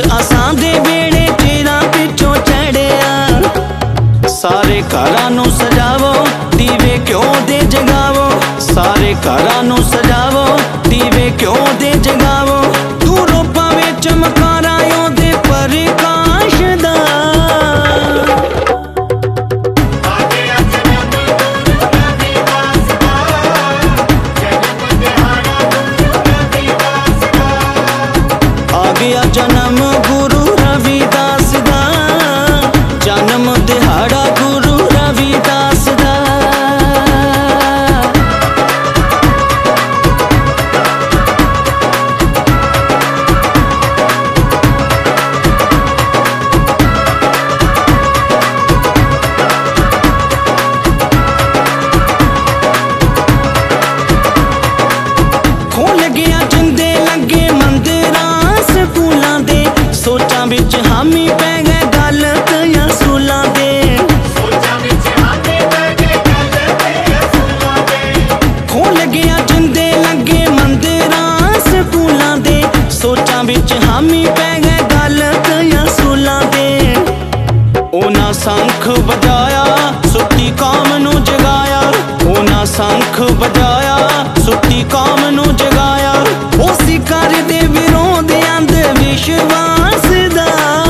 असां दे बेड़े तेरा पिछों चढ़िया। सारे घरां नूं सजावो दीवे क्यों दे जगावो, सारे घरां नूं सजावो दीवे क्यों दे जगावो। तू रूपां विच चमकारा ओदे प्रकाश दा। आ गया जन्म गुरु रविदास दा, जन्म दिहाड़ा गुरु रविदास दा। खोल गया जिंदे लगे मंदिरां स्कूलां दे, सोचां विच हामी पै गए गलत असूलां दे। खोल गया जिंदे लगे मंदिरां स्कूलां दे, सोचां विच हामी पै गए गलत असूलां दे। ओना शंख बजाया सुती कौम नूं जगाया, ओना शंख बजाया सुती कौम नूं जगाया। ओ सिकार दे विरोध अंध विश्वास दा।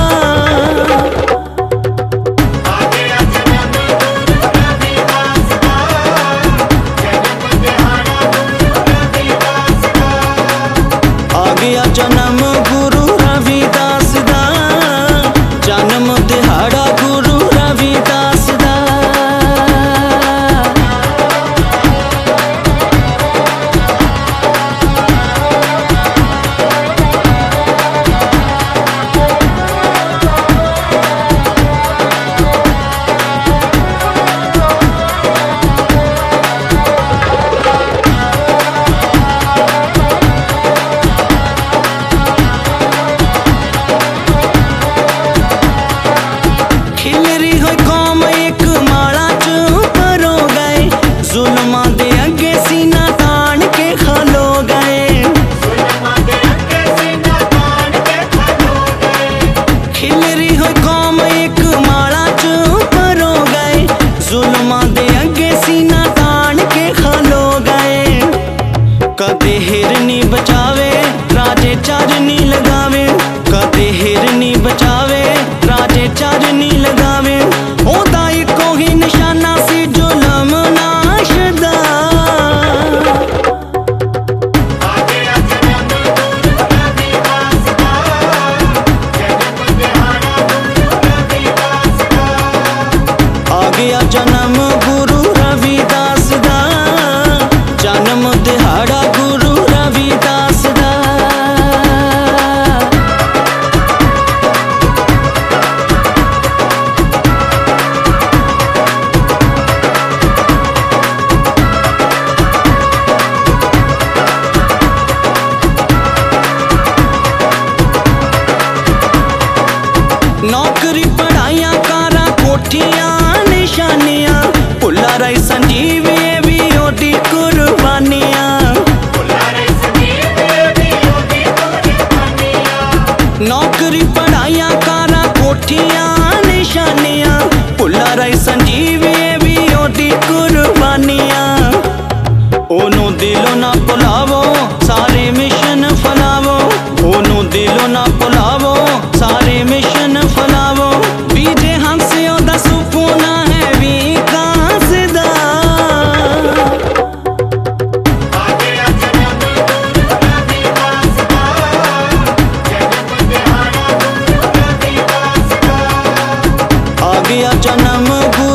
आ गया जन्म गुरु रविदास दा, जन्म दिहाड़ा गुरु रविदास दा। खिलरी होई कौम एक माला च परो गए, जुल्मां दे अगे सीना तान के खलो गए। खिलरी होई कौम एक माला च परो गए, जुल्मां दे अगे सीना तान के खलो गए। कदे हिरनी बचावे राजे चरनी लगावे, कदे हिरनी बचावे राजे चरनी लगावे। ओदा इको ही निशाना सी जुल्म नाश दा। आ गया जन्म गुरु रविदास दा, जन्म दिहाड़ा गुरु रविदास दा। नौकरी पढ़ाइयां कारा कोठियां निशानियां, भुल्ला रही संजीवी भी ओदी कुर्बानियां। नौकरी पढ़ाइयां कारा कोठियां निशानियां, भुल्ला रही संजीवी भी ओदी कुर्बानियां। ओनू दिलों ना भुलावो सारे मिशन फलावो, ओनू दिलों ना भुलावो सारे मिशन फलावो। बीजे हमसे ओदा सुपना है विकास दा। आ गया जन्म